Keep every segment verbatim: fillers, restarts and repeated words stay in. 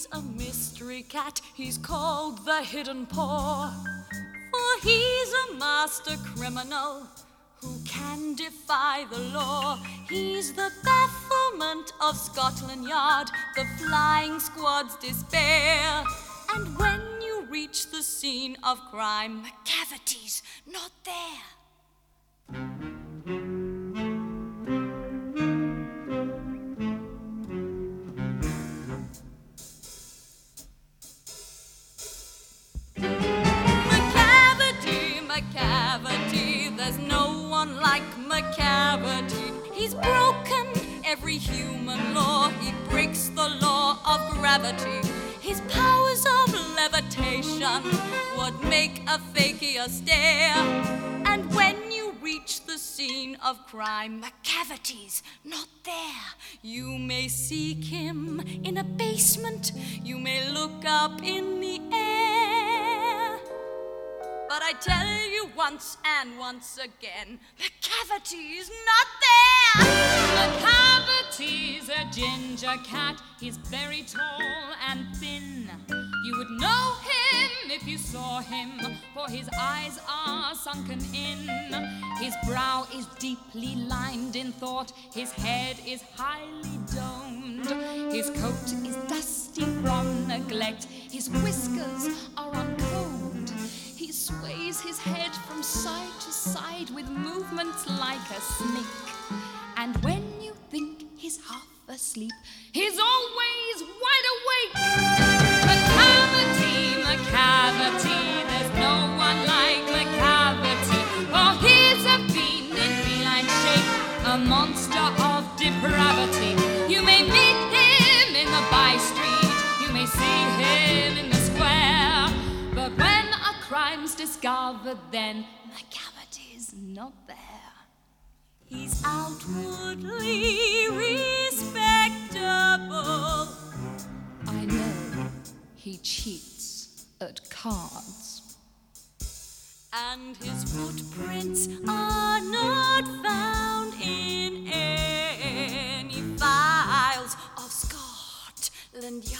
He's a mystery cat, he's called the Hidden Paw. For he's a master criminal who can defy the law. He's the bafflement of Scotland Yard, the flying squad's despair. And when you reach the scene of crime, McCavity's not there. McCavity, there's no one like McCavity. He's broken every human law. He breaks the law of gravity. His powers of levitation would make a fakir stare. And when you reach the scene of crime, McCavity's not there. You may seek him in a basement. You may look up in the air. But I tell you once and once again, McCavity's not there! McCavity's a ginger cat. He's very tall and thin. You would know him if you saw him, for his eyes are sunken in. His brow is deeply lined in thought. His head is highly domed. His coat is dusty from neglect. His whiskers are uncombed. He sways his head from side to side with movements like a snake. And when you think he's half asleep, he's always wide awake. McCavity, McCavity, there's no one like McCavity. For he's a fiend in feline shape, a monster of depravity. You may meet him in the by-street, you may see him in the square, but when crime's discovered, then McCavity's not there. He's outwardly respectable. I know he cheats at cards. And his footprints are not found in any files of Scotland Yard.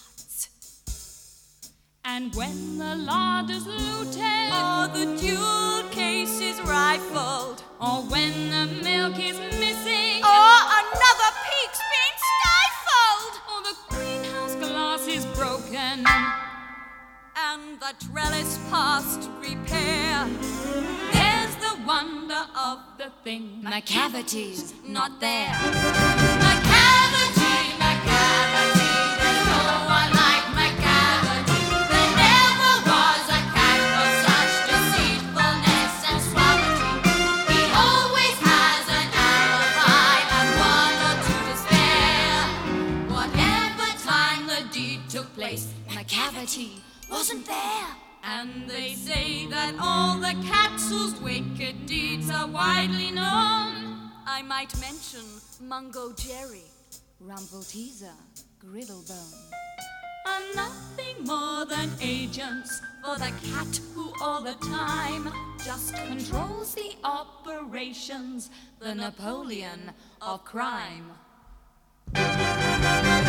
And when the larder's looted, or the jewel case is rifled, or when the milk is missing, or another peak's been stifled, or the greenhouse glass is broken, and the trellis past repair, there's the wonder of the thing, McCavity's not there. McCavity, McCavity, there's no one like McCavity. McCavity wasn't there. And they say that all the cats whose wicked deeds are widely known. I might mention Mungo Jerry, Rumpelteazer, Griddlebone, are nothing more than agents for the cat who all the time just controls the operations, the Napoleon of crime.